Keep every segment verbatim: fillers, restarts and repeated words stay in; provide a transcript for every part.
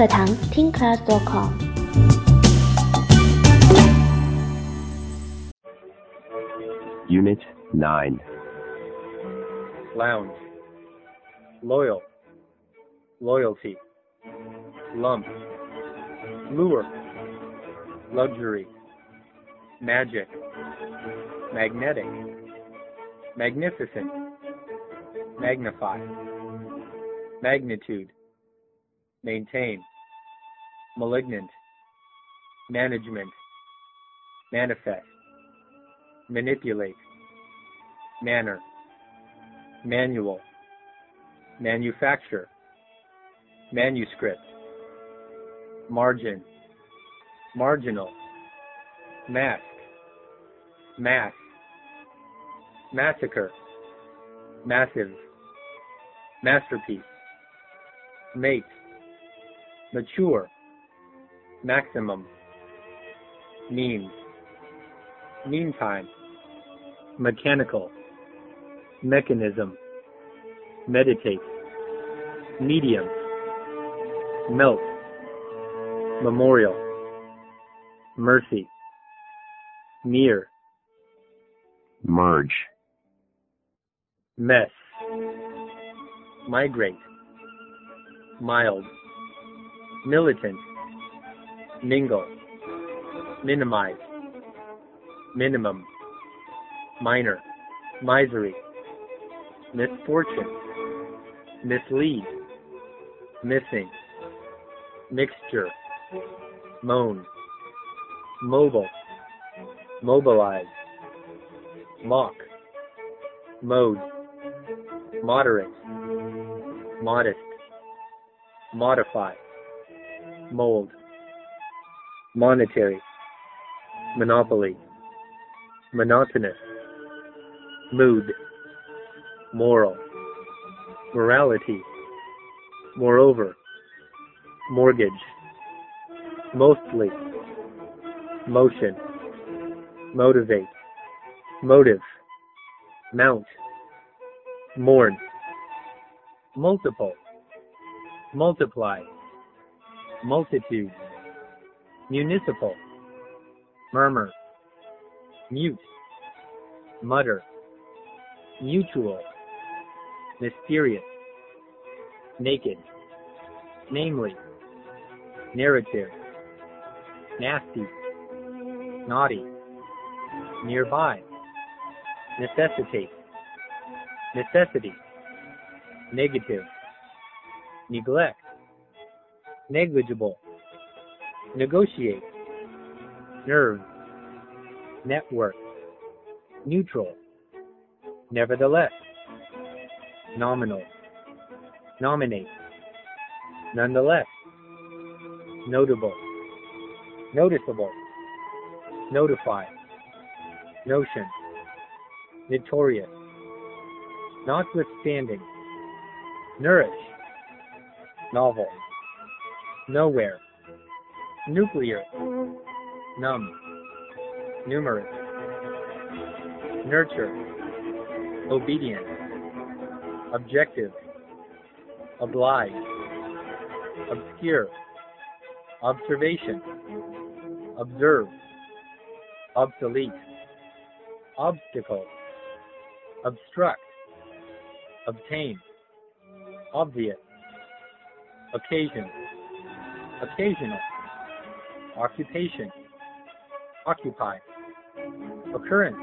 课堂听 class dot com。 Unit nine. Lounge. Loyal. Loyalty. Lump. Lure. Luxury. Magic. Magnetic. Magnificent. Magnify. Magnitude. Maintain. Malignant. Management. Manifest. Manipulate. Manner. Manual. Manufacture. Manuscript. Margin. Marginal. Mask. Mass. Massacre. Massive. Masterpiece. Mate. Mature. Maximum. Means. Meantime. Mechanical. Mechanism. Meditate. Medium. Melt. Memorial. Mercy. Mere. Merge. Mess. Migrate. Mild. Militant. Mingle. Minimize. Minimum. Minor. Misery. Misfortune. Mislead. Missing. Mixture. Moan. Mobile. Mobilize. Mock. Mode. Moderate. Modest. Modify. Mold. Monetary. Monopoly. Monotonous. Mood. Moral. Morality. Moreover. Mortgage. Mostly. Motion. Motivate. Motive. Mount. Mourn. Multiple. Multiply. Multitude. Municipal. Murmur. Mute. Mutter. Mutual. Mysterious. Naked. Namely. Narrative. Nasty. Naughty. Nearby. Necessitate. Necessity. Negative. Neglect. Negligible. Negotiate. Nerve. Network. Neutral. Nevertheless. Nominal. Nominate. Nonetheless. Notable. Noticeable. Notify. Notion. Notorious. Notwithstanding. Nourish. Novel. Nowhere. Nuclear. Numb. Numerous. Nurture. Obedient. Objective. Oblige. Obscure. Observation. Observe. Obsolete. Obstacle. Obstruct. Obtain. Obvious. Occasion. Occasional. Occupation. Occupy. Occurrence.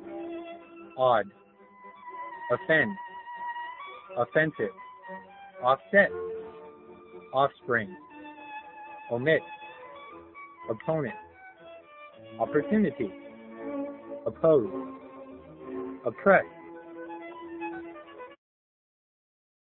Odd. Offend. Offensive. Offset. Offspring. Omit. Opponent. Opportunity. Oppose. Oppress.